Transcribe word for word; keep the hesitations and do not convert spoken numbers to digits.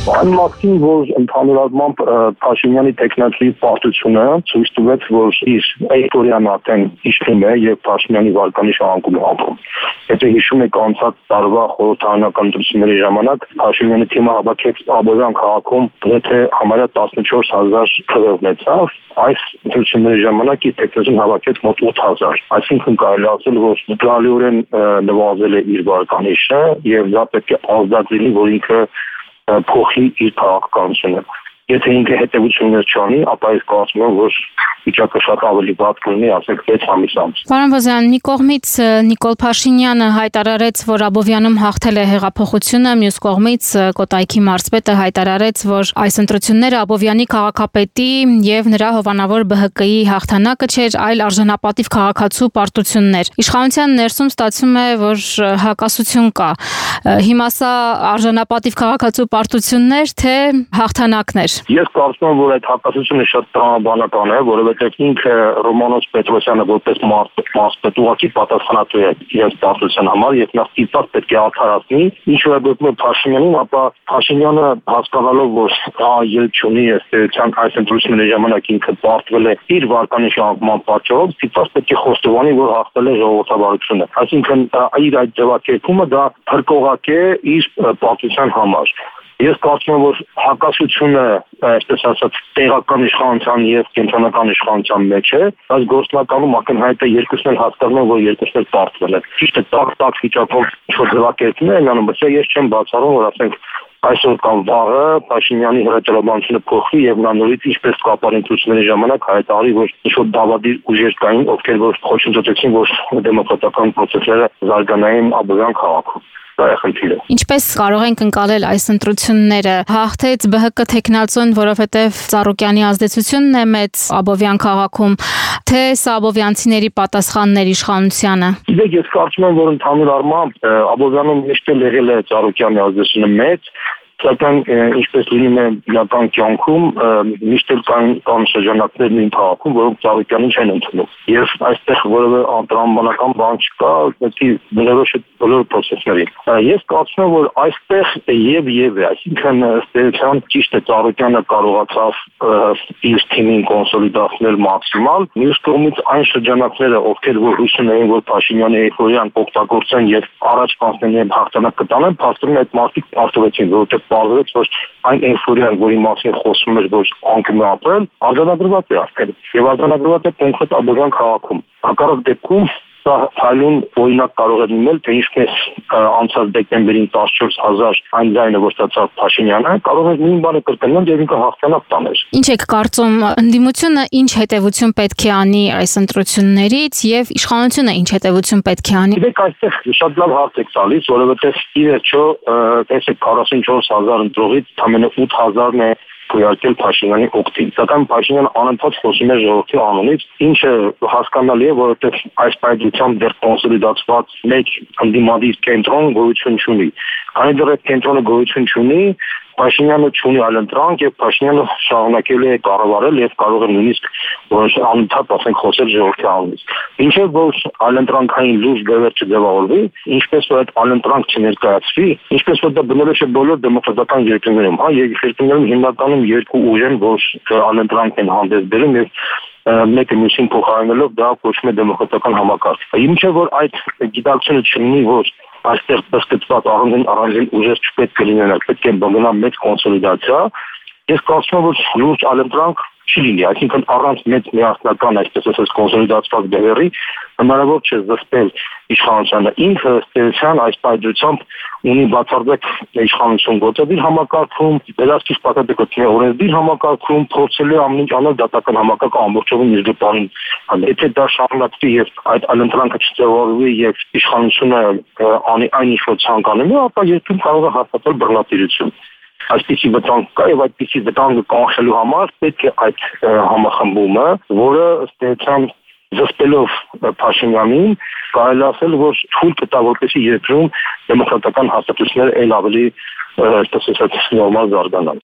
Այն մակսին, որ ընդհանուր առմամբ Փաշինյանի տեխնացի պարտությունը ցույց տվեց, որ իր էйֆորիան արդեն իշխում է եւ Փաշինյանի վարկանիշ անկում է ապրում։ Եթե հիշում եք անցած տարվա խորհրդարանական ընտրությունների ժամանակ Փաշինյանի թիմը հավաքեց Աբովյան քաղաքում գրեթե համարյա տասնչորս հազար քվե ունեցավ, այս ընտրությունների ժամանակ իր տեխնացին հավաքեց մոտ ութ հազար։ Այսինքն կարելի ասել, որ զգալիորեն նվազել է իր վարկանիշը եւ դա պետք է ազդած լինի, որ ինքը փոխի իր քաղաքականությունը։ Եթե ինքը հետևություններ չանի, ապա ես կարծում եմ, որ վիճակը շատ ավելի վատ կլինի, ասենք վեց ամիս անց։ Պարոն Բոզյան, մի կողմից Նիկոլ Փաշինյանը հայտարարեց, որ Աբովյանում հաղթել է հեղափոխությունը, մյուս կողմից Կոտայքի մարզպետը հայտարարեց, որ այս ընտրությունները Աբովյանի քաղաքապետի եւ նրա հովանավոր Բ Հ Կ-ի հաղթանակը չէր, այլ արժանապատիվ քաղաքացու պարտություններ։ Իշխանության ներսում ստացվում է, որ հակասություն կա։ Հիմա սա արժանապատիվ քաղաքացու պարտություններ, թե հաղթանակներ։ Ես կարծում եմ, որ այդ հակասությունը շատ տրամաբանական է, որովհետև ինքը Ռոմանոս Պետրոսյանը որպես մարզպետ ուղղակի պատասխանատու է իրենց պարտության համար եւ նա ստիպված պետք է արդարացնի, ինչ որ գտնում է Փաշինյանին, ապա Փաշինյանը հասկանալով, որ դա ելք չունի ըստեյության այս ընտրությունների ժամանակ ինքը պարտվել է իր վարկանիշի անկման պատճառով, ստիպված պետք է խոստովանի, որ հաղթել է ժողովրդավարությունը։ Այսինքն իր այդ ձևակերպումը դա փրկողակ է իր պարտության համար։ Ես կարծում եմ, որ հակասությունը, այսպես ասած, տեղական իշխանության եւ կենտրոնական իշխանության մեջ է, բայց գործնականում ակնհայտ է երկուսն էլ հասկանում են, որ երկուսն էլ պարտվել են։ Ճիշտ է, տակ-տակ վիճակով ինչ-որ ձևակերպում են անում, բայց ես չեմ բացառում, որ ասենք այսօր կամ վաղը Փաշինյանի հրետորաբանությունը փոխվի եւ նա նորից ինչպես կապարինտությունների ժամանակ հայտարարի, որ ինչ-որ դավադիր ուժեր կային, ովքեր որ խոչընդոտեցին, որ դեմոկրատական պրոցեսները զարգանային Աբովյան քաղաքում։ Ինչպես կարող ենք ընկալել այս ընտրությունները, հաղթեց Բ Հ Կ թեկնածուն, որովհետև Ծառուկյանի ազդեցությունն է մեծ Աբովյան քաղաքում, թե սա աբովյանցիների պատասխանն էր իշխանությանը։ Գիտեք, ես կարծում եմ, որ ընդհանուր առմամբ Աբովյանում միշտ էլ եղել է Ծառուկյանի ազդեցությունը մեծ, սակայն ինչպես լինում է բնական կյանքում, միշտ էլ կան կան շրջանակներ նույն քաղաքում, որոնք Ծառուկյանին չեն ընդունում։ Եվ այստեղ որևէ անդրամբանական բան չկա, պետք է բնորոշ է բոլոր process-ներին։ Ես կարծում եմ, որ այստեղ եւ եւ է, այսինքն ըստ էության ճիշտ է Ծառուկյանը կարողացավ իր թիմին կոնսոլիդացնել մաքսիմալ, մյուս կողմից այն շրջանակները, ովքեր որ հույս ունեին, որ Փաշինյանի էйֆորիան օգտագործեն եւ առաջ կանցնեն եւ հաղթանակ կտանեն, փաստորեն այդ մարդիկ պարտվեցին, որովհետեւ պարզվեց, որ այն էйֆորիան, որի մասին խոսում էր, որ անկում է ապրել, արձանագրված է արդեն եւ արձանագրված է կոնկրետ Աբովյան քաղաքում։ Հակառակ դեպքում սա հայլուն օրինակ կարող է լինել, թե ինչպես անցած դեկտեմբերին տասնչորս հազար այն ձայնը, որ ստացավ Փաշինյանը, կարող է նույն բանը կրկնել եւ ինքը հաղթանակ տաներ։ Ինչ եք կարծում, ընդդիմությունը ինչ հետևություն պետք է անի այս ընտրություններից եւ իշխանությունը ինչ հետևություն պետք է անի։ Դեք այստեղ շատ լավ հարց եք տալիս, որովհետեւ ի վերջո, տեսեք քառասունչորս հազար ընտրողից ամենը ութ հազարն է փոյարկել Փաշինյանի օգտին։ Սակայն Փաշինյանը անընդհատ խոսում է ժողովրդի անունից, ինչը հասկանալի է, որովհետև այս պայծությամբ դեռ կոնսոլիդացված մեկ ընդդիմադիր կենտրոն գոյություն չունի։ Քանի դեռ այդ կենտրոնը գոյություն չունի, Փաշինյանը չունի այլընտրանք եւ Փաշինյանը շարունակելու է կառավարել եւ կարող է նույնիսկ որոշ անընդհատ ասենք խոսել ժողովրդի անունից։ Ինչեւ որ այլընտրանքային լուրջ դեպք չձևավորվի, ինչպես որ այդ այլընտրանք չներկայացվի, ինչպես որ դա բնորոշ է բոլոր դեմոկրատական երկրներում, հա, երկրներում հիմնականում երկու ուժ են, որ այլընտրանք են հանդես բերում եւ մեկը մյուսին փոխարինելով դա կոչվում է դեմոկրատական համակարգ։ Ինչեւ որ այդ գիտակցությունը չլինի, որ այստեղ բացկացված առանձին առանձին ուժեր չպետք է լինեն, պետք է բնա մեծ կոնսոլիդացիա։ Ես կարծում եմ, որ լուրջ այլընտրանք չի լինի, այսինքն առանց մեծ միասնական, այսպես ասած, կոնսոլիդացված դերերի հնարավոր չէ զսպել իշխանությանը։ Ինքը ըստեյության այս պայծությամբ ունի բացարձակ իշխանություն գործադիր համակարգում, վերահսկիչ պատասխանատվություն օրենսդիր համակարգում, փորձելու ամեն ինչ անել դատական համակարգը ամբողջովին իր գտանին։ Եթե դա շարունակվի եւ այդ այլընտրանքը չձևավորվի եւ իշխանությունը անի այն ինչ որ ցանկանում է, ապա երկրում կարող է հաստատվել բռնատիրություն։ Այսպիսի վտանգ կա եւ այդպիսի վտանգը կանխելու համար պետք է այդ համախմբումը, որը ըստ էության զսպելով Փաշինյանին, կարելի ասել, որ թույլ կտա, որպեսզի երկրում դեմոկրատական հաստատությունները ել ավելի, այսպես ասած, նորմալ զարգանան։